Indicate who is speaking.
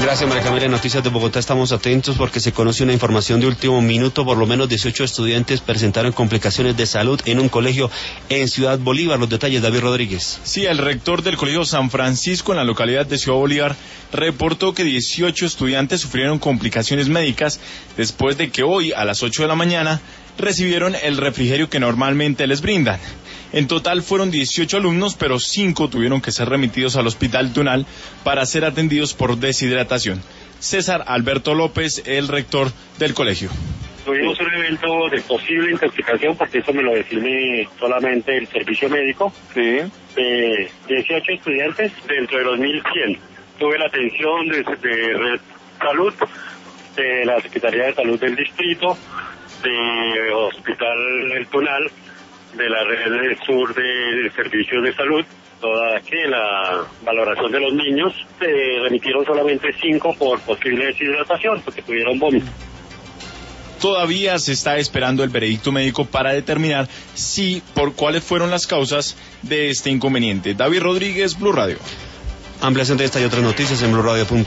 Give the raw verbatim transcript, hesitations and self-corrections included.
Speaker 1: Gracias, María Camila. En Noticias de Bogotá estamos atentos porque se conoce una información de último minuto. Por lo menos dieciocho estudiantes presentaron complicaciones de salud en un colegio en Ciudad Bolívar. Los detalles, David Rodríguez.
Speaker 2: Sí, el rector del Colegio San Francisco en la localidad de Ciudad Bolívar reportó que dieciocho estudiantes sufrieron complicaciones médicas después de que hoy a las ocho de la mañana recibieron el refrigerio que normalmente les brindan. En total fueron dieciocho alumnos, pero cinco tuvieron que ser remitidos al Hospital Tunal para ser atendidos por deshidratación. César Alberto López, el rector del colegio.
Speaker 3: Tuvimos un evento de posible intoxicación, porque eso me lo define solamente el servicio médico,
Speaker 4: sí,
Speaker 3: de dieciocho estudiantes dentro de los mil cien. Tuve la atención de, de Red Salud, de la Secretaría de Salud del Distrito, de Hospital El Tunal, de la red del sur de servicios de salud. Toda que la valoración de los niños se remitieron solamente cinco por posible deshidratación, porque tuvieron vómito.
Speaker 2: Todavía se está esperando el veredicto médico para determinar si por cuáles fueron las causas de este inconveniente. David Rodríguez, Blue Radio.
Speaker 1: Ampliación de esta y otras noticias en blue radio punto com.